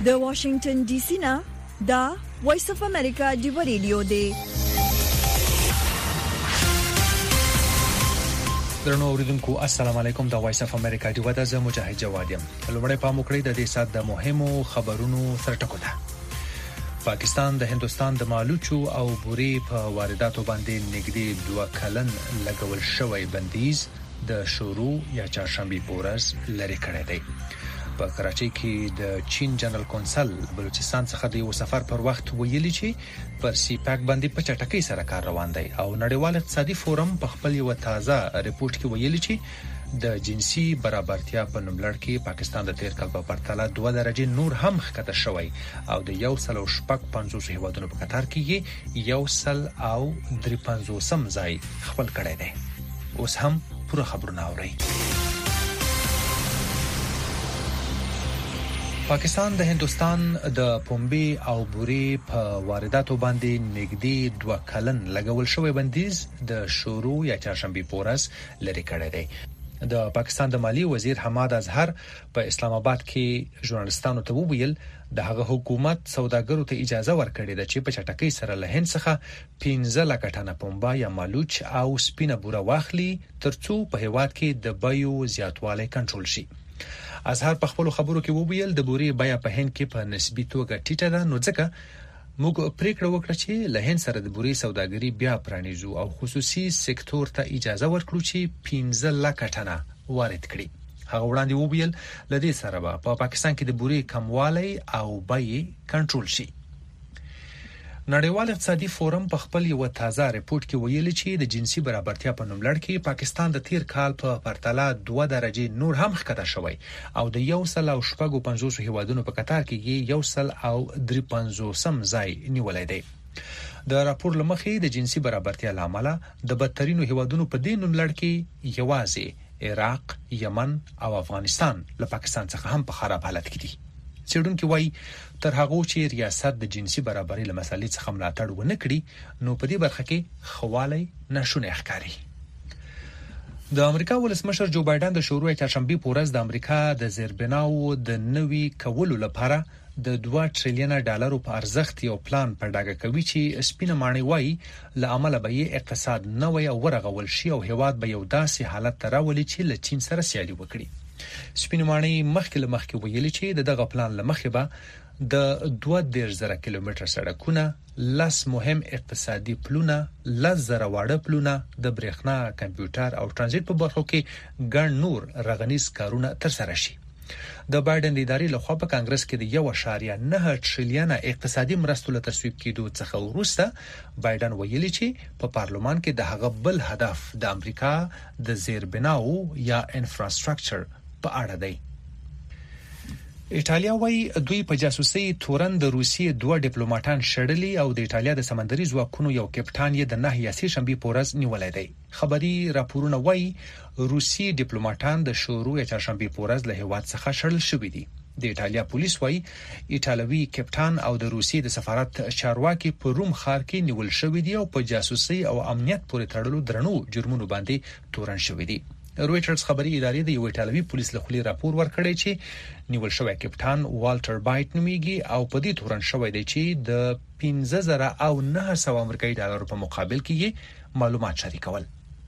د واشنگټن ډي سي نه دا وایس اف امریکا دی ریډیو دی. درنو اوریدونکو السلام علیکم. د وایس اف امریکا دی ودا ز مجاهد جواد یم. لومړی په موکړی د دې سات د مهمو خبرونو سرټکو ده. پاکستان د هندستان د مالوچو او بوري په وارداتو باندې نږدې 2 کلن لګول شوی بندیز د شروع یا چهارشنبه پورز لري کړی دی. په کراچۍ کې د چین جنرال کونسل بلوچستان څخه د یو سفر پر وخت ویلي چې پر سی پاک باندې په چټکۍ سره کار روان دی او نړیوال اقتصادي فورم په خپل یو تازه ریپورت کې ویلي چې د جنسي برابرتیا په نوملړ کې پاکستان د تیر کال په پرتله 2 درجه نور هم ښکته شوی او د 150 هیوادونو په قطار کې 153 ځای خپل کړی دی. اوس هم پوره خبرونه اورئ. پاکستان د هندستان د پنبې او بوري په وارداتو باندې نږدې 2 کلن لګول شوی بندیز د شروع یا چهارشنبه پورز لري کړی دی. د پاکستان د مالی وزیر حماد اظهر په اسلام آباد کې ژورنالستانو ته وویل د هغه حکومت سوداګرو ته اجازه ورکړې ده چې په چټکۍ سره له هند څخه 15 لک ټنه پنبه یا مالوچ او سپینه بوره واخلي ترڅو په هیواد کې د بیو زیاتوالی کنټرول شي. اظهر په خپل خبرو کې وویل د بوري بیه په هند کې په نسبی توګه ټیټه ده، نو ځکه موږ پریکړه وکړه چې له هند سره د بوري سوداګري بیا پرانیزو او خصوصي سکتور ته اجازه ورکړو چې 15 لک ټنه وارد کړي. هغه وړاندې وویل لدې سره په پاکستان کې د بوري کموالی او بیې کنټرول شي. نړیوال اقتصادي فورم په خپل یو تازه ریپورت کې ویلي چې د جنسي برابرتیا په نوملړ کې پاکستان د تیر کال په پرتله 2 درجه نور هم ښکته شوی او د 150 هیوادونو په قطار کې 153 ځای نیولای دی. د راپور لمخې د جنسي برابرتیا لامل د بدترینو هیوادونو په دې نوملړ کې یوازې عراق، یمن او افغانستان له پاکستان څخه هم په خراب حالت کې دي. څېړونکو وایي تر هغه چې ریاست د جنسي برابرۍ له مسلې څخه ملاتړ ونه کړي نو په دې برخه کې خوالی ناشونی ښکاري. د امریکا ولسمشر جو بایدن د شروع چهارشنبه پورز د امریکا د زیربناو د نوي کولو لپاره د 2 ټریلیون ډالرو په ارزښت یو پلان په ډاګه کوي چې سپینه ماڼۍ وایي له عمله به یې اقتصاد نوی او ورغول شي او هیواد به یو داسې حالت ته راولي چې له چین سره سیالي وکړي. سپینه ماڼۍ مخکې ویلي چې دغه پلان لمخې به د 2,000 کیلومتر سړکونه، 10 مهم اقتصادي پلونه، 10,000 واړه پلونه، د برېښنا، کمپیوټر او ترانزیت په برخو کې ګڼ نور رغنیز کارونه ترسره شي. د بایدن ادارې لخوا په کانګرس کې د 1.9 ټریلیون اقتصادي مرستو له تصویب کېدو څخه وروسته بایدن ویلي چې په پارلمان کې د هغه بل هدف د امریکا د زیربناو یا انفراستراکچر په اړه دی. ایټالیا وایي دوی په جاسوسي تورن د روسیې 2 ډیپلوماټان شړلي او د ایټالیا د سمندري ځواکونو یو کپټان یې د 9 شنبه پورز نیولای دی. خبري راپورونه وایي روسي ډیپلوماټان د شروع چهارشنبه پورز له هیواد څخه شړل شوي دي. د ایټالیا پولیس وایي ایټالوي کپټان او د روسي د سفارت چارواکي په روم ښار کې نیول شوي دي او په جاسوسي او امنیت پورې تړلو درنو جرمونو باندې تورن شوي دي. رويټرز خبري ادارې د یو ایټالوي پولیس له خولي راپور ورکړی چې نیول شوی کپټان والټر بایټ نومیږي او په دې تورن شوی دی چې د 15,900 امریکایي ډالر په مقابل کې معلومات شریکول.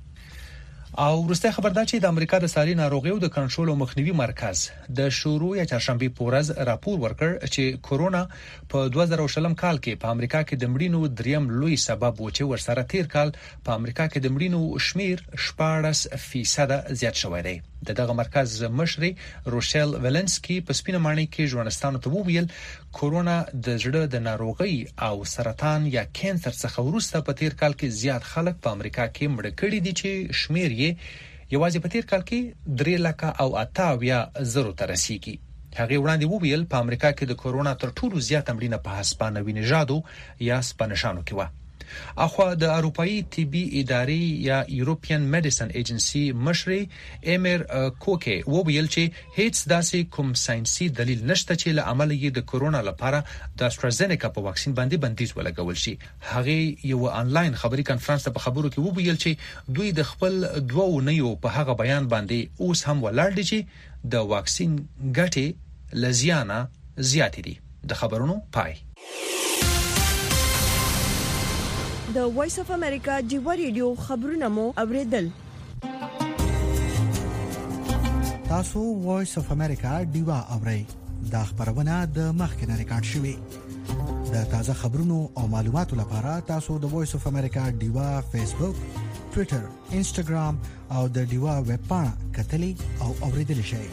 او وروسته خبر ده چې د امریکا د ساري ناروغیو د کنټرول او مخنیوي مرکز د شروع یا چهارشنبه پورز راپور ورکړ چې کورونا په 2020 کال کې په امریکا کې د مړینو دریم لوی سبب و چې ورسره تیر کال په امریکا کې د مړینو شمیر 14% زیات شوی دی. دغه مرکز مشري روشل ولنسکي په سپینه ماڼۍ کې ژورنالستانو ته وویل کورونا د زړه د ناروغي او سرطان یا کانسر څخه وروسته په تیر کال کې زیات خلک په امریکا کې مړ کړي دي چې شمیر یې یوازې په تیر کال کې 3,88,000 ته رسیدي. هغه وړاندې وویل په امریکا کې د کورونا تر ټولو زیات مړینه په هسپانوي نژادو یا سپانشانو کې و. اخوا د اروپאי طبي ادارې یا یورپین میډیسن ایجنسی مشري ایمر کوکي وویل چې هیڅ داسې کوم ساينسي دلیل نشته چې له عمل یې د کورونا لپاره د استرازینیکا په واکسین باندې بندیز ولګول شي. هغه یو انلاین خبري کانفرنس په خبرو کې وویل چې دوی د خپل 2 اونیو په هغه بیان باندې اوس هم ولاړ دي چې د واکسین ګټې لزیانه زیات دي. د خبرونو پای. د وایس اف امریکا ډیوا ریډیو خبرونه مو اوریدل. تاسو وایس اف امریکا ډیوا اورئ. دا خبرونه د مخکنه ریکارډ شوې. د تازه خبرونو او معلوماتو لپاره تاسو د وایس اف امریکا ډیوا فیسبوک، ټوئیټر، انسټاګرام او د ډیوا ویب پاڼه کتلې او اوریدل شئ.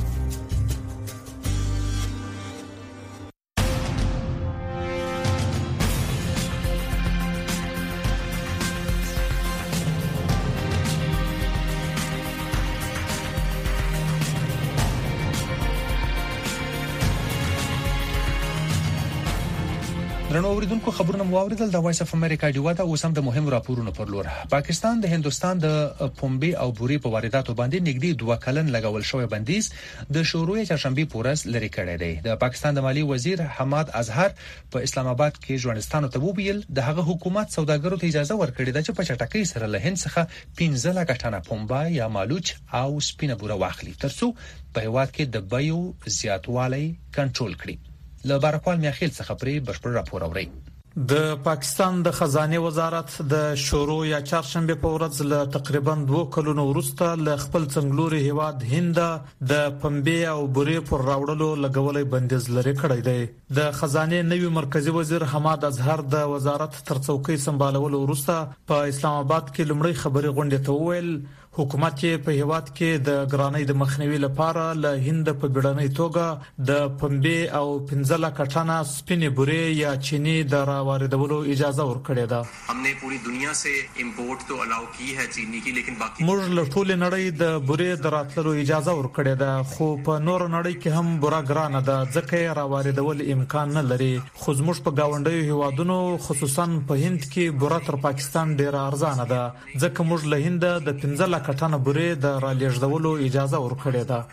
درنو اوریدونکو خبرونه مو اوریدل. د وایس اف امریکا ډیوا ته اوس هم د مهم راپورونو پر لور. پاکستان د هندستان د پنبې او بورې په وارداتو باندې نږدې 2 کلن لګول شوی بندیز د شروع چهارشنبه پورس لري کړی دی. د پاکستان د مالی وزیر حماد اظهر په اسلام آباد کې ژوندستان ته وویل د هغه حکومت سوداګرو ته اجازه ورکړې ده چې په چټکۍ سره له هند څخه 15 لک ټنه پنبه یا مالوچ او سپینه بوره واخلي ترڅو په هیواد کې د بیو زیاتوالی کنټرول کړي. له بارکوال میاخیل څخه پرې بشپړ راپور اوري. د پاکستان د خزانه وزارت د شروع یا چهارشنبه په ورځ له تقریبا 2 کلونو وروسته له خپل څنګلوري هیواد هند د پنبې او بورې پر راوړلو لګولې بندیز لري کړی دی. د خزانه نوی مرکزی وزیر حماد اظهر د وزارت تر څوکۍ سمبالولو وروسته په اسلام آباد کې لومړی خبري غونډه ته وویل حکومت په هیواد کې د ګرانۍ د مخنیوي لپاره له هند په بیړنۍ توګه د پنبې او 15 لک ټنه سپینې بورې یا چینی د واردولو اجازه ورکړې ده. हमने पूरी दुनिया से इंपोर्ट तो अलाउ की है चीनी की, लेकिन बाकी موږ له ټولې نړۍ د بورې دراتلو اجازه ورکړې ده، خو په نور نړۍ کې هم بوره ګرانه ده ځکه یې راواردول امکان نه لري. خو زموږ په گاونډیو هیوادونو خصوصا په هند کې بوره تر پاکستان ډیره ارزانه ده ځکه موږ له هند د 15 کټانه بورې د را لېږدولو اجازه ورکړې ده.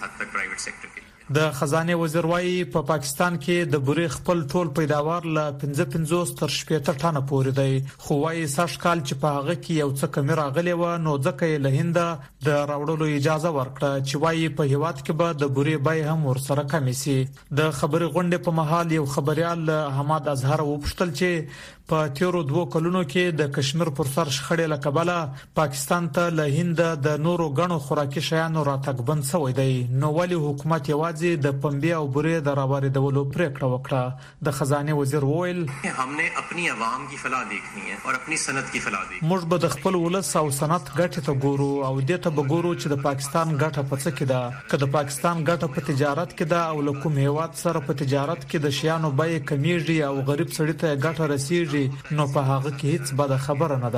د خزانه وزیر وايي په پاکستان کې د بورې خپل ټول پیداوار له 55 تر 70 ټنه پورې دی، خو وايي سږ کال چې په هغه کې یو څه کمی راغلی و نو ځکه له هند د راوړلو اجازه ورکړه چې وايي په هیواد کې به د بورې بیه هم ورسره کمی سي. د خبري غونډې په مهال یو خبريال حماد اظهر وپوښتل چې په تیرو 2 کلونو کې د کشمیر پر سر شخړې لکبله پاکستان ته له هند د نورو غنو خوراکي شیانو راتګ بند شوی دی، نو ولی حکومت یوازې د پنبې او بورې د راواردولو پریکړه وکړه. د خزانه وزیر وویل हमने अपनी आवाम की फलाह देखनी है और अपनी सनत की फलाह देखनी. موږ به د خپل ولس او صنعت ګټه ته ګورو او دې ته به ګورو چې د پاکستان ګټه په څه کې ده. که د پاکستان ګټه په تجارت کې ده او له کوم هیواد سره په تجارت کې د شیانو بیه کمیږي او غریب سړی ته ګټه رسیږي نو په هغه کې هیڅ بده خبره نه ده.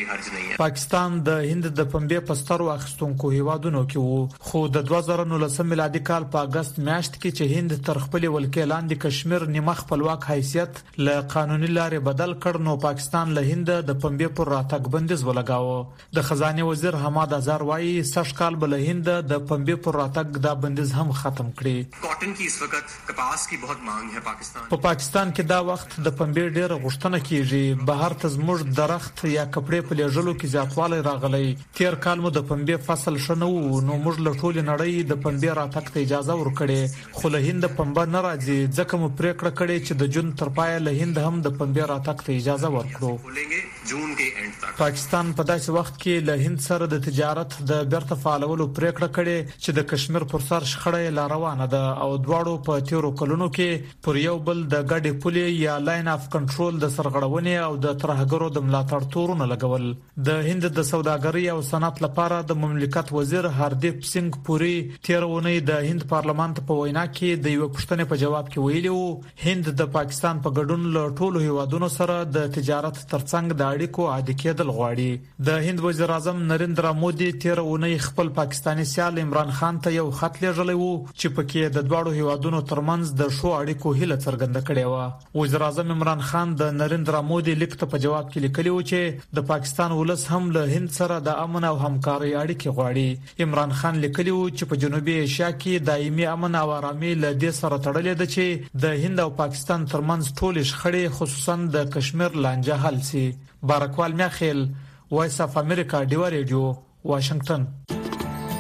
پاکستان د هند د پنبې پستر واخستونکو هیوادونو کې وو، خو د 2019 میلادي کال په اگست میاشت کې چې هند تر خپل ولکې لاندې کشمیر نیمه خپلواک حیثیت له قانوني لارې بدل کړ نو پاکستان له هند د پنبې پر راتګ بندیز ولګاوه. د خزانه وزیر حماد اظهر وايي سږ کال بل هند د پنبې پر راتګ دا بندیز هم ختم کړي. کاټن کی اس وخت کپاس کی बहुत मांग है पाकिस्तान. په پاکستان کې دا وخت د پنبې ډېر غوښتنه کیږي. بهر ته زموږ درخت یا کپړې په لېږلو کې زیاتوالی راغلی. تیر کال مو د پنبې فصل شنو نو موږ له ټولې نړۍ د پنبې راتګ ته اجازه ورکړې، خو له هند پنبه نه راځي ځکه مو پریکړه کړې چې د جون تر پای له هند هم د پنبې راتګ ته اجازه ورکړو. جون کې اند تک پاکستان په داسې وخت کې له هند سره د تجارت د بیرته فعالولو پریکړه کړې چې د کشمیر پر سر شخړه لا روانه ده او دواړو په تیرو کلونو کې پر یو بل د ګډې پولې یا لاین اف کنټرول د سرغړونې او د ترهګرو د ملاتړ تورونه لګول. د هند د سوداګرۍ او صنعت لپاره د مملکت وزیر هردیپ سنگ پوری تیرونه د هند پارلمان ته په وینا کې د یو پښتنې په جواب کې ویلي وو هند د پاکستان په ګډون له ټولو هیوادونو سره د تجارت ترڅنګ د اړیکو عادي کېدل غواړي. د هند وزیر اعظم نریندرا مودي تیرونه خپل پاکستاني سیال عمران خان ته یو خط لیږلی وو چې پکې د دواړو هیوادونو ترمنځ د شو اړیکو هیله څرګنده کړې و. وزیر اعظم عمران خان د نریندرا مودي لیک ته په جواب کې لیکلی و چې د پاکستان ولس هم له هند سره د امن او همکارۍ اړیکې غواړي. عمران خان لیکلی و چې په جنوبي ایشیا کې دایمي امن او آرامي له دې سره تړلې ده چې د هند او پاکستان ترمنځ ټول شخړې خصوصا د کشمیر لانجه حل شي. بارکوال میاخیل، وایس اف امریکا ډیوا ریډیو، واشنگټن.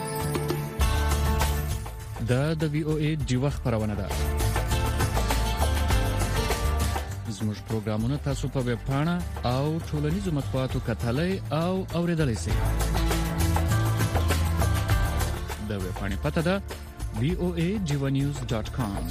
د وی او ای ډیوا خبرونه ده. زموږ پروګرامونه تاسو په ویب پاڼه او ټولنیزو مطبوعاتو کتلای او اوریدلای شئ. د ویب پاڼې پته ده voajivanews.com.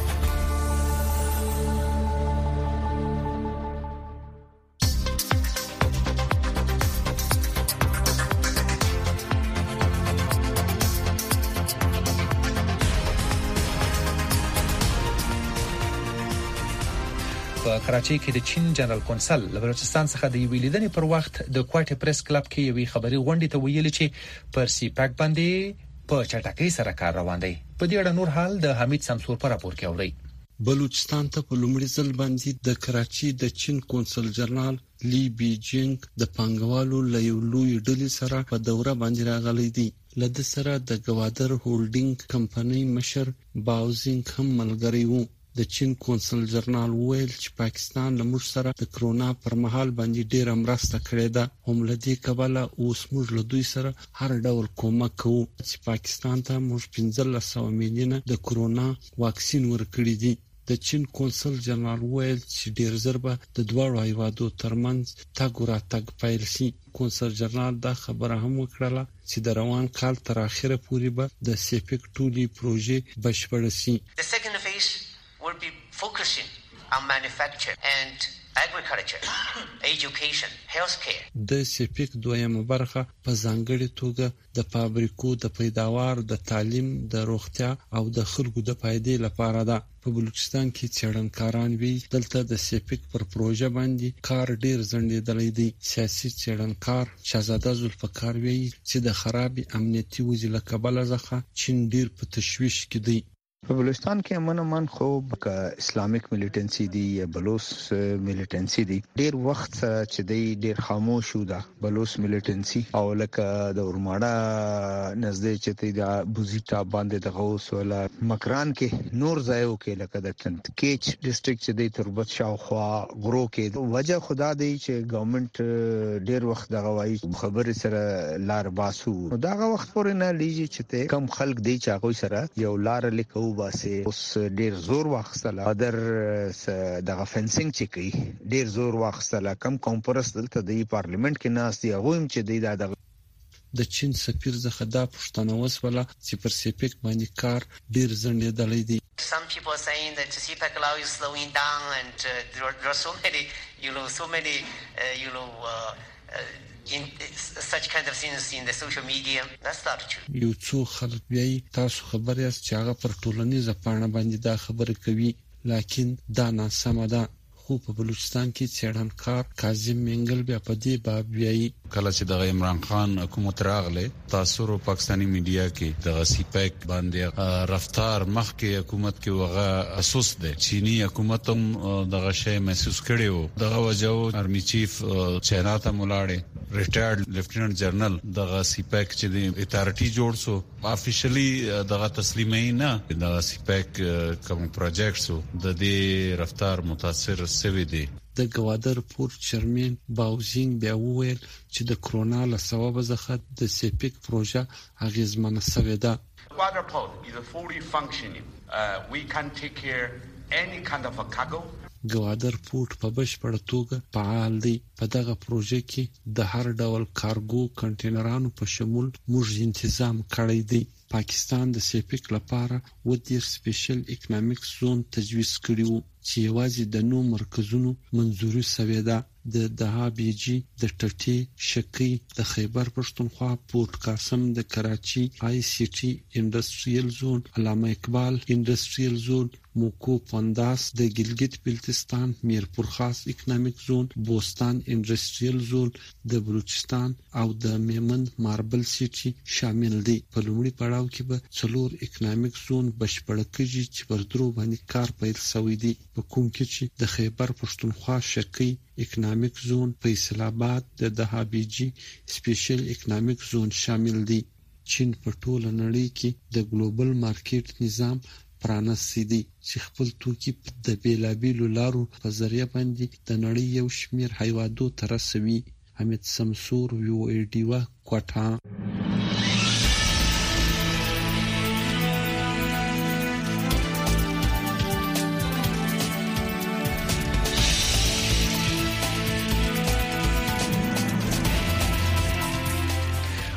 په کراچۍ کې د چین جنرال کونسل له بلوچستان څخه د ویلیدنې پر وخت د کوټه پریس کلب کې یوې خبري غونډې ته ویل چې پر سی پاک باندې په چټکۍ سره کار روان دی. په دې اړه نور حال د حمید سمسور پر راپور کې اوري. بلوچستان ته په لومړي ځل باندې د کراچۍ د چین کونسل جنرال لی بیجینګ د پانګوالو له یو لوی ډلې سره په دوره باندې راغلی دی. لده سره د گوادر هولډینګ کمپنۍ مشر باوزینګ هم ملګری وو. د چین کونسل جنرال ویل چې پاکستان له موږ سره د کرونا پر مهال باندې ډېر مرسته کړې ده. هم له دې کبله اوس موږ له دوی سره هر ډول کومک کوو چې پاکستان ته موږ 1500 میلیونه د کرونا واکسین ورکړي دي. د چین کونسل جنرال ویل چې ډېر ژر به د دواړو هیوادو ترمنځ تګ راتګ پیل شي. کونسل جنرال دا خبره هم وکړه چې د روان کال تر اخره پورې به د سیپیک ټولي پروژې بشپړ شي. The second phase will be focusing on manufacture and agriculture, education, healthcare. د سیپیک دویمه برخه په ځانګړي توګه د فابریکو د پیداوار، د تعلیم، د روغتیا او د خلکو د فائدې لپاره ده. په بلوچستان کې څېړنکاران وی دلته د سیپیک پر پروژه باندې کار ډیر ځنډېدلی دی. سیاسي څېړنکار شهزاده ذوالفقار وی چې د خراب امنیتي وضع له کبله څخه چین ډیر په تشویش کې دی. په بلوچستان کې امن خو اسلامیک ملیټنسي دی یا بلوچ ملیټنسي دی ډیر وخت چې دی ډیر خاموش شو دا بلوچ ملیټنسي او لکه د اورماړه نزدې چې دی د بوزیټا باندې د غوس ولا مکران کې نور ځایو کې لکه د کنتکیچ ډیسټریکټ چې دی تربت شاوخوا غرو کې وجه خدا دی چې ګورنمنت ډیر وخت د غوای خبرې سره لار باسو دا وخت پورې نه لیږي چې کم خلک دی چې هغه سره یو لار لیکو باسي. اوس ډیر زور واخستله ادر دغه فنسینګ چې کوي ډیر زور واخستله. کم کمپرس دلته د پارلیمنت کې ناس دی هغه هم چې دی د چین سفیر څخه دا پوښتنه وسوله چې پر سیپیک باندې کار ډیر ځنډېدلی دی. Some people are saying that CPEC law is slowing down and there are so many in such kind of things in the social media. That's not true. یو څو خلک بیاي تاسو خبر یاست چې هغه پر ټولنیزه پاڼه باندې دا خبره کوي، لیکن دا ناسمه ده. خو په بلوچستان کې څېړنکار کاظم منګل بیا په دې باب بیاي کله چې د عمران خان حکومت راغله تاثیر پاکستانی میډیا کې د سیپیک باندې رفتار مخکې حکومت کې وغه اساس ده. چینی حکومت هم دغه شی محسوس کړي وو. دغه وجو آرمي چیف چینا ته ملاړي ریټایرډ لیفټیننټ جنرال دغه سیپیک چې د اتارټي جوړ سو افیشلی دغه تسلیمي نه د سیپیک کوم پروجیکټ سو د دې رفتار متاثر سوي دي. د گوادر پورت چیرمن باوزینګ بیا وویل چې د کرونا له سبب څخه د سیپیک پروژه اغیزمنه شوې ده. Gwadar port is fully functioning. We can take care any kind of a cargo. گوادر پورت په بشپړه توګه فعال دی. په دغه پروژه کې د هر ډول کارګو کنټینرانو په شمول موږ تنظیم کړی دی. پاکستان د سیپیک لپاره ودیر سپیشل اکونومیک زون تجویز کړی وو چې یوازې د نو مرکزونو منځوري سوي ده. د دهابیجی، د ټټي، شکی، د خیبر پښتونخوا، پورت قاسم، د کراچي آی سی ټي انډستریل زون، علامه اقبال انډستریل زون، موکو پنداس، د ګلګت بلتستان میرپور خاص اکونومیک زون، بوستان انډستریل زون، د بلوچستان او د میمن ماربل سیټي شامل دي. په لومړي پړاو کې به 4 اکونومیک زون بشپړ کېږي چې پر درو باندې کار پیل شوی دی. په کوم کې چې د خیبر پښتونخوا شکی اکونومیک زون، فیصل آباد د دهابیجی سپیشل اکونومیک زون شامل دي. چین په ټوله نړۍ کې د ګلوبل مارکیټ نظام پرانستی دی چې خپل توکي د بیلابیلو لارو په ذریعہ باندې د نړۍ یو شمیر هیوادو ته رسوي. حمید سمسور ویو ای ډیوا کوټا.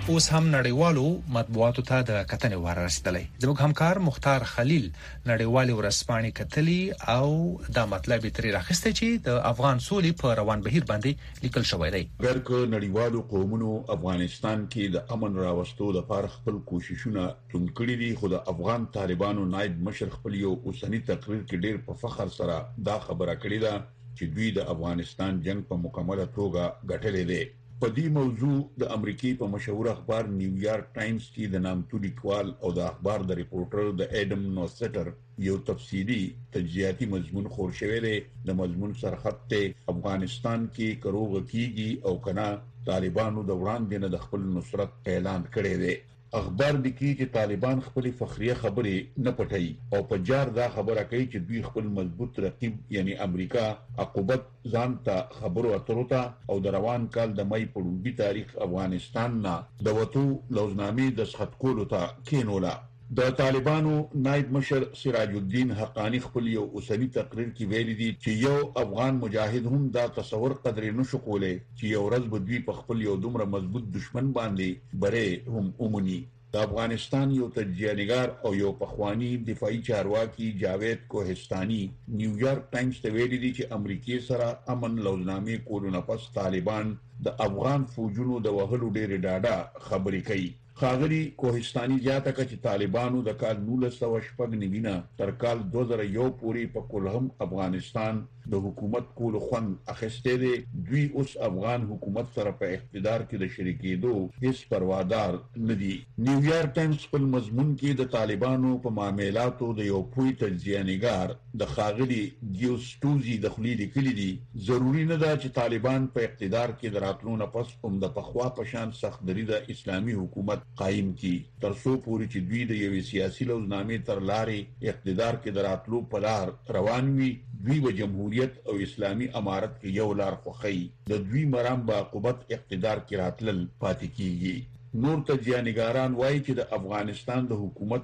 اوس هم نړیوالو مطبوعاتو ته د کتنې وار رسیدلی. زموږ همکار مختار خلیل نړیوالې ورځپاڼې کتلي او دا مطلب ترې راخسته چې د افغان سولې په روان بهیر باندې لیکل شوی دی. ګرکه نړیوالو قومونو افغانستان کې د امن راوستو لپاره خپل کوششونه توند کړي دي، خو د افغان طالبانو نائب مشر خپل یو اوسنی تقریر کې ډېر په فخر سره دا خبره کړې ده چې دوی د افغانستان جنگ په مکمله توګه ګټلې ده. په دې موضوع د امریکای په مشهور اخبار نیویارک ټایمز کې د نامتو لیکوال او د اخبار د ریپورټر د اډم نوسټر یو تفصیلی تجزیاتی مضمون خور شوی دی. د مضمون سرخط ته افغانستان کې کروغ کیږي او کنا طالبانو د وړاندې نه د خپل نصرت اعلان کړی دی. اخبار لیکي چې طالبان خپل فخریه خبرې نه پټي او په جار دا خبره کوي چې دوی خپل مضبوط رقیب یعنی امریکا عقوبت ځان ته خبرو اترو ته او د روان کال د مې په لومړي تاریخ افغانستان نه د وټو لوزنامې د سخت کولو ته کېنوله. د طالبانو نائب مشر سراج الدین حقانی خپل یو اوسنی تقریر کې ویلي دي چې یو افغان مجاهد هم دا تصور قدر نشو کولای چې یو ورځ به دوی په خپل یو دومره مضبوط دشمن باندې بره هم اومني. د افغانستان یو تجزیه‌نګار او یو پخوانی دفاعي چارواکي جاوید کوهستاني نیویارک ټایمز ته ویلي دي چې امریکای سره امن لوزنامې کولو نه پس طالبان د افغان فوجونو د وهلو ډېر ډاډه خبرې کوي. خاغلی کوهستاني زیاته کړ چې طالبانو د کال 1999 تر کال 2001 پورې په کلهم افغانستان د حکومت کول خوند اخیسته دي. دوی اوس افغان حکومت سره په اقتدار کې د شریکېدو هیڅ پروادار نه دي. نیویارک ټایمز په مضمون کې د طالبانو په معاملاتو د یو پوی تجزیه‌نګار د خاغلی ګیوستوزی د خلی لیکلي دي ضروری نه ده چې طالبان په اقتدار کې دراتلو نه پس هم د پخوا په شان سخت دری د اسلامي حکومت قائم کی ترڅو پوری چې دوی د یو سیاسي لوزنامې تر لارې اقتدار کې دراتلو په لار روان وي. دوی به جمهوریت او اسلامي امارت کې یو لار خوخی د دوی مرام با عقوبت اقتدار کې راتلل پاتې کیږي. نور تجزیه‌نګاران وایي چې د افغانستان د حکومت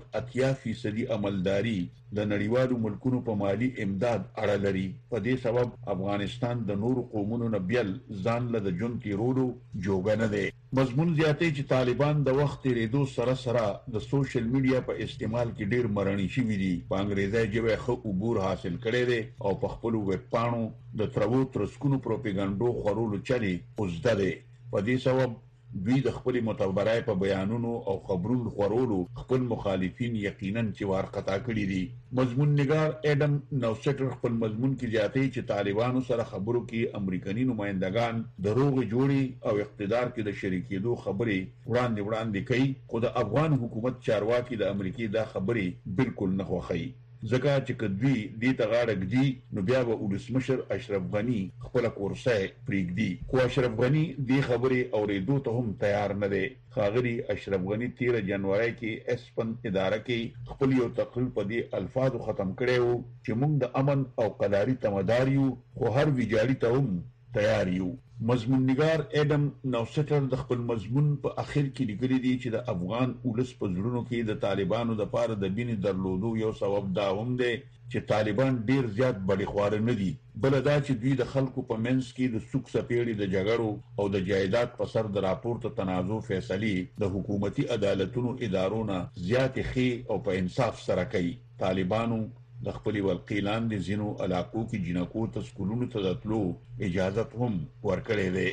80% عملداري د نړیوالو ملکونو په مالی امداد اړه لري. په دې سبب افغانستان د نور قومونو نه بیل ځان له د جون تیرولو جوګه نه دی. مضمون زیاتې چې طالبان د وخت تیریدو سره سره د سوشل میډیا په استعمال کې ډېر مرنی شوي دي. په انګریزي ژبه ښه عبور حاصل کړي دي او په خپل ویب پاڼو د ترو ترسکونو پروپاګاندا خورولو چلي اوسده دي. په دې سبب دوی د خپل متبرای په بیانونو او خبرونو خورولو خپل مخالفین یقینا چې وارخطا کړي دي. مضمون نگار اډم نوسټر خپل مضمون کې جاته چې طالبانو سره خبرو کې امریکایي نمائندگان دروغ جوړي او اقتدار کې د شریکېدو خبرې وړاندې کوي، خو د افغان حکومت چارواکي د امریکای دا خبرې بالکل نه خوښي. ځکه چې کدوی دې ته غاړه ږدي نو بیا به ولسمشر اشرف غنی خپل کورسه پریږدي. خو اشرف غنی دې خبرې اورېدو ته هم تیار نه دی. خاغلی اشرف غنی 13 جنوري کې اسپن اداره کې خپل یو تقریر په دې الفاظو ختم کړی وو چې موږ د امن او قلاري تمدار یو، خو هر ویجاړي ته هم تیار یو. مضمون نگار اډم نوسټر د خپل مضمون په اخر کې لیکلي دي چې د افغان ولس په زړونو کې د طالبانو د پاره د بینې درلودو یو سبب دا هم دی چې طالبان ډیر زیات بڑی خوار نه دي، بل دا چې دوی د خلکو په منځ کې د سوق سپېړې د جګړو او د جایداد په سر د راپورته تنازع فیصلې د حکومتي عدالتونو ادارونو زیات خي او په انصاف سره کوي. طالبانو د خپل ولقیلان د زینو علاقو کې جنکو تسکولونو ته دتلو اجازه هم ورکړې ده.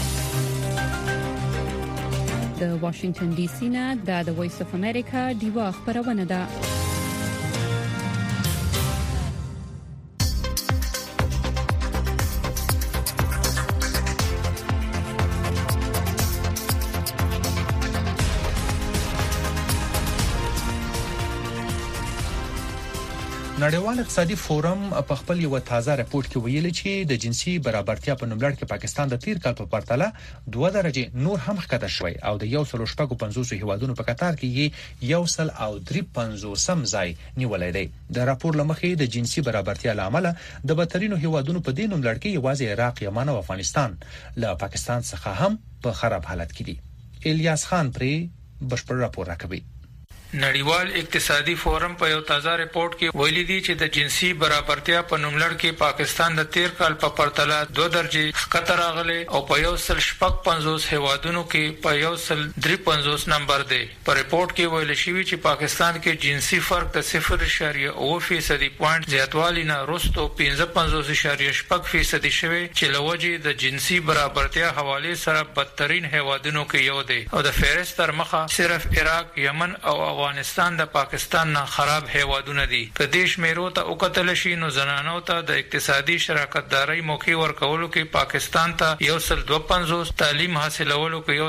د واشنگټن ډي سي نه د وایس اف امریکا دیوا خبرونه ده. نړیوال اقتصادي فورم په خپل یو تازه راپور کې ویلي چې د جنسي برابرتیا په نوملړ کې پاکستان د تیر کال په پرتله 2 درجه نور هم ښکته شوی او د 150 هیوادونو په قطار کې 153 ځای نیولای دی. د راپور لمخې د جنسي برابرتیا لامل د بدترینو هیوادونو په دې نوملړ کې یوازې عراق، یمن او افغانستان له پاکستان څخه هم په خراب حالت کې دي. الیاس خان پرې بشپړ راپور راکوي. نړیوال اقتصادي فورم په یو تازه ریپورت کې ویلي دي چې د جنسي برابرتیا په نوملړ کې پاکستان د 13 کال په پرتله 2 درجه ښکته راغلی او په 155 هیوادونو کې په 153 نمبر دی. په ریپورت کې ویل شوی چې پاکستان کې جنسي فرق د 0.9% پوینټ زیاتوالی نه وروسته 55.6% شوی چې لوجه د جنسي برابرتیا حواله سره بدترین هیوادونو کې یو دی او د فهرست تر مخه صرف عراق، یمن او افغانستان د پاکستان نه خراب هیوادونه دي. که دیش میرو ته وکتل شي نو زنانو ته د اقتصادي شراکت داري موقع ورکولو کې پاکستان ته 152 تعلیم حاصلولو کې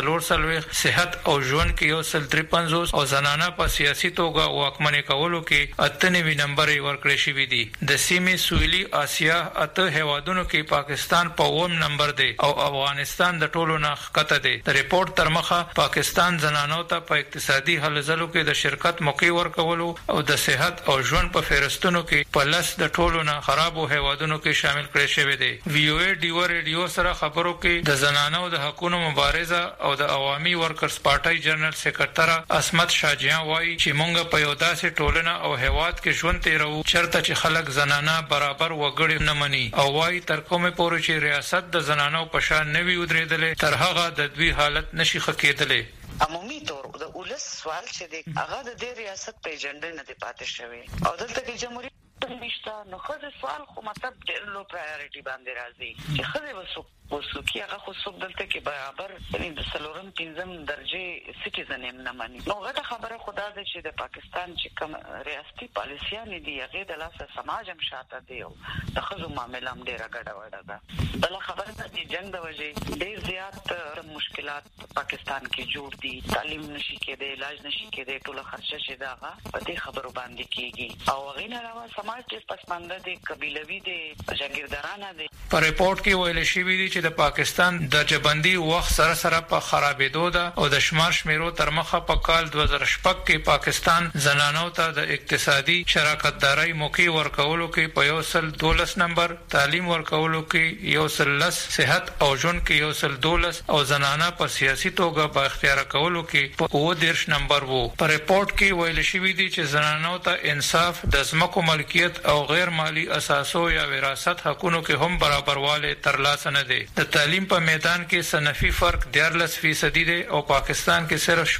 144 صحت او ژوند کې 153 او زنانه په سیاسي توګه واکمنۍ کولو کې 98 نمبر ورکړی شوی دی. د سیمې سویلي آسیا اته هیوادونو کې پاکستان په 9 نمبر دی او افغانستان د ټولو نه ښکته دی. د ریپورت تر مخه پاکستان زنانو ته په اقتصادي هلو ځلو کې د شرکت موقع ورکولو او د صحت او ژوند په فهرستونو کې په لس د ټولو نه خرابو هیوادونو کې شامل کړی شوی دی. وی او ای ډیو ریډیو سره خبرو کې د زنانو د حقوقو مبارزه او د عوامي ورکرز پارټي جنرال سکرټر اسمت شاجیان وایي چې مونږ په یو داسې ټولنه او هیواد کې ژوند تیرو چرته چې خلک زنانه برابر وګړي نه مني او وایي تر کومه پورې چې ریاست د زنانو په شان نه وي ودرېدلې تر هغه د دوی حالت نشي ښه کېدلی. عمومي طور د ولس سوال چې دی هغه د دې ریاست په ایجنډا نه دی پاتې شوی او دلته کې جمهوریت نشته. نو خو سوال خو مطلب ډېر لو پرایورټي باندې راځي چې خو وسوکی هغه خو څوک دلته کې برابر د سلورم 5م درجه سټیزن هم نه مانی. نو غټه خبره خدا ده چې د پاکستان چې کوم ریاستي پالیسیانه دي هغه د لاسه سماج هم شاته دی او د خزو معاملې هم ډیره ګډه وډه ده. بل خبره ده چې جنگ د وجې ډیر زیات مشکلات پاکستان کې جوړ دي. تعلیم نشي کېدی، علاج نشي کېدی، ټول خرچه چې داغه په دې خبرو باندې کېږي او هغه نه راو سماج ډیر پسمانده دي، قبيلوي دي، جاګیردارانه دي. په ریپورت کې ویل شوی دی چې د پاکستان د جبندي وخت سره سره په خرابېدو ده او د شمیرو تر مخه په کال 2006 کې پاکستان زنانو ته د اقتصادي شراکت داري موقع ورکولو کې په 112 نمبر، تعلیم ورکولو کې 110، صحت او ژوند کې 112 او زنانه په سیاسي توګه با اختیار کولو کې په 10 نمبر وو. په ریپورت کې ویل شوی دی چې زنانو ته انصاف، د ځمکو ملکیت او غیر مالی اساسو یا وراثت حقوقو کې هم برابرواله ترلاسه نه دي. د تعلیم په میدان کې صنفي فرق 14% دی او پاکستان کې صرف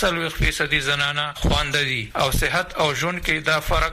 40% زنانه خوانده دي او صحت او ژوند کې دا فرق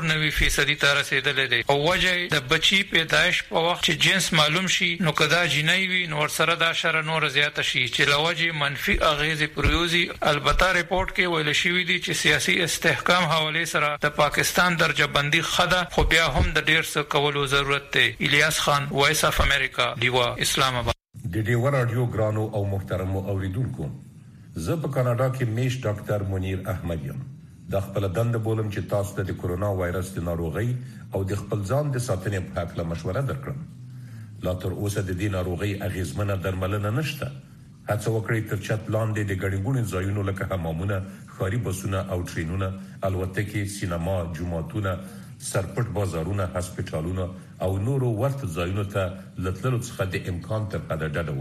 94% ته رسیدلی دی. او وجه د بچی پیدایش په وخت چې جنس معلوم شي نو کدا جنۍ وي نو سره دا شر نور زیات شي چې لوجه منفي اغیز پرويوزي. البته ریپورت کې ویل شوی دی چې سیاسي استحکام حواله سره د پاکستان درجه بندي خده خو بیا هم د ډیر څه کولو ضرورت دی. الیاس خان، وایس اف امریکا، دیوا، اسلام آباد. د ډیوا رادیو ګرانو او محترمو اوریدونکو، زه په کاناډا کې میش ډاکټر منیر احمد یم. د خپل دند بولم چې تاسو ته د کورونا وایرس د ناروغي او د خپل ځان د ساتنې په اړه مشوره درکړم. لا تر اوسه د دې ناروغي اغیزمنه درملنه نشته. هڅه وکړئ تر چت لاندې د ګڼګونو ځایونو لکه حمامونه، ښاري بسونه او ټرینونه، الوتکې، سینما، جوماتونه، سرپټ بازارونه، هسپټالونه او نورو ورته ځایونو ته لټلو څخه د امکان تر حده ډډه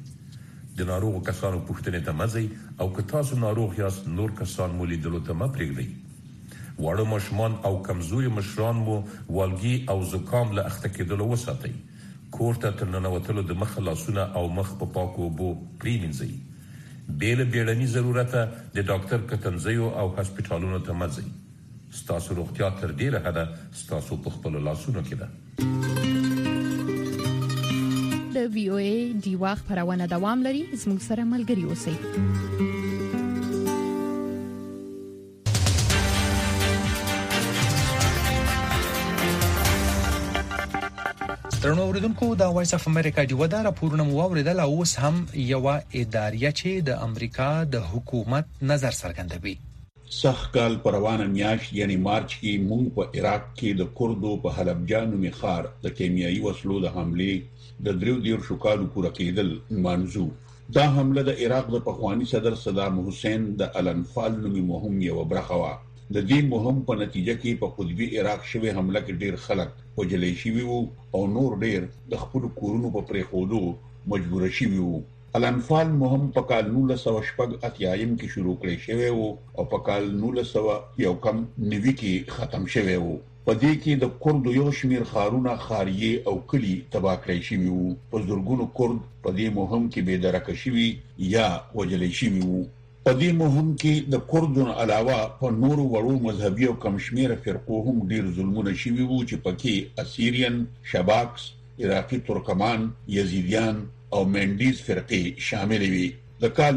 وکړئ. د ناروغ کسانو پوښتنې ته مزئ او که تاسو ناروغ یاست نور کسان مو لیدلو ته مه پرېږدئ. واړه ماشومان او کمزوري مشران مو والګي او زکام له اخته کېدلو وساتئ. کور ته تر ننوتلو د مخ لاسونه او مخ په پاکو اوبو پرېمنځئ. بې له بیړني ضرورته د ډاکټر کتنځیو او هسپټالونو ته مه ځئ. ستاسو روغتیا تر ډیره حده ستاسو په خپلو لاسونو کې ده. د وی او ای دیوا خبرونه دوام لري. زموږ سره ملګري اوسئ. درنو اوریدونکو، دا وایس اف امریکا دی ودا راپورونه مو اوریدل او اوس هم یو اداریه چې د امریکا د حکومت نظر څرګندوي. سخکال پروانه میاشت یعنی مارچ کې مونږ په عراق کې د کردو په حلب جانو میخار د کیمیاوي وسلو د حمله د دریو دیر شکالو پوره کېدل منځو. دا حمله د عراق د پخوانی صدر صدام حسین د الانفال نومي مهم یو برخه وا. د دې مهم په نتیجه کې په قطبي عراق شوی حمله کې ډیر خلک وجلې شوي وو او نور ډیر د خپل کورونو په پرېښودو مجبور شوي وو. الانفال مهم په کال 1980 کې شروع کړی شوی او په کال 1990 کې ختم شوی و. په دې کې د کورد یو شمیر خارونه خاریه او کلی تباہ کړی شوی وو. په زورګونو کورد په دې مهم کې بے درکه شوی یا وجلې شوی وو. په دې مهم کې د کوردون علاوه په نورو وړو مذهبي او کمشمیره فرقو هم ډیر ظلمونه شوی وو چې پکې اسیرین، شباکس، عراقي ترکمان، یزیدیان او مندیز فرقې شامل وي. د کال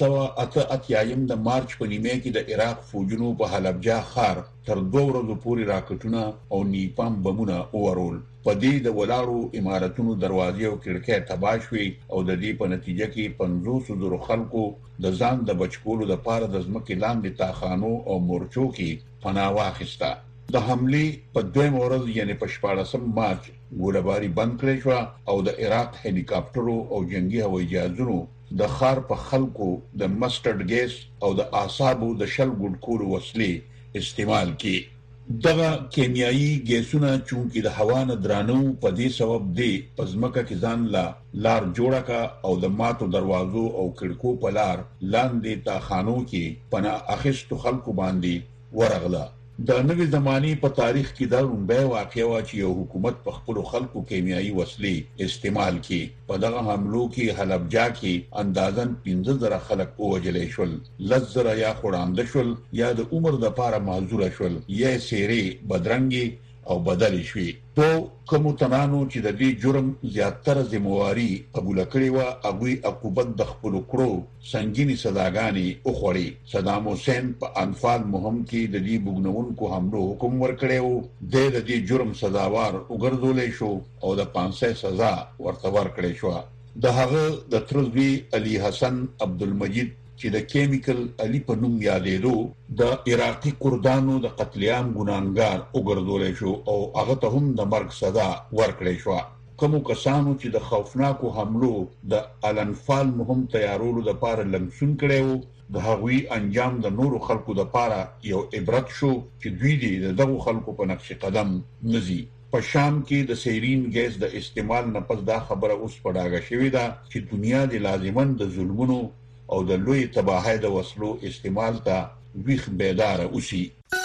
1988 د مارچ په نیمه کې د عراق فوجونو په حلبجه ښار تر 2 ورځې پورې راکټونه او نیپام بمونه اورول. په دې د ولاړو عمارتونو دروازې او کړکۍ تباہ شوې او د دې په نتیجه کې 500,000 خلکو د ځان د بچکولو لپاره د ځمکې لاندې تاخانو او مورچو کې پناه واخیسته. د حمله په 2 ورځ یعنی په 14 مارچ ګولباري بند کړی شو او د عراق هلیکاپټرو او جنگي هوایي جهازونو د خار په خلکو د مسترډ ګیس او د اعصابو د شل ګډ کولو وسلې استعمال کی. دغه کیمیاوي ګیسونه چونکی د هوا نه درانو په دې سبب دی پزماکه کې ځان لار جوړه کا او د ماتو دروازو او کړکو په لار لاندې تا خانو کې پناه اخیستو خلکو باندې ورغله. د نوې زماني په تاریخ کې دا لومبه واقعه وا چې یو حکومت په خپل خلکو کیمیاوي وسلې استعمال کړي. په دغه حملو کې حلبجه کې اندازن 15,000 خلک ووجلې شول، 10,000 یا خوړاند شول یا د عمر د پاره معذور شول یا سيري بدرنګي او بدل شوي. تو کوم تنانو چې د دې جرم زیاتره ذمہواری قبول کړی و هغه عقوبت د خپل کړو سنگینی سزاګانی او خوري. صدام حسین په انفال مهم کې د دې بګنونکو حملو حکم ورکړیو. د دې جرم سزاوار وګرځولې شو او د 500 سزا ورته ورکړې شو. د هغه د ترزوی علي حسن عبدالمجید چې د کیمیکل علي په نوم یادېدو د عراقي کردانو د قتل عام ګناهګار وګرځول شو او هغه ته هم د مرګ سزا ورکړې شو. کوم کسانو چې د خوفناکو حملو د الانفال مهم تیارولو د پاره لمسون کړو د هغوی انجام د نورو خلکو د پاره یو عبرت شو چې دوی دې دغه خلکو په نقش قدم نزي. په شام کې د سیرین ګیس د استعمال نه پس دا خبره اوس پډاګه شوې ده چې دنیا د لازمن د ظلمونو او د لوی تباہی د وسلو استعمال ته ویخ بیدار اوسي.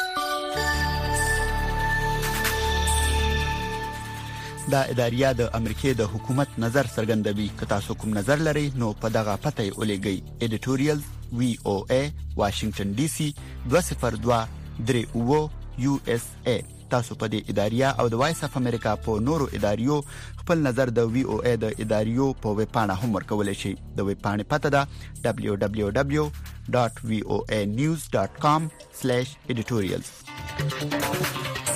دا اداریه د امریکای د حکومت نظر څرګندوي. که تاسو کوم نظر لرئ نو په دغه پته ولېږئ. editorial VOA Washington DC 202 USA. تاسو په دې اداریه او د وایس اف امریکا په نورو اداریو خپل نظر د VOA د اداریو په ویب پاڼه هم ورکولای شئ. د ویب پاڼې پته ده www.voanews.com/editorials.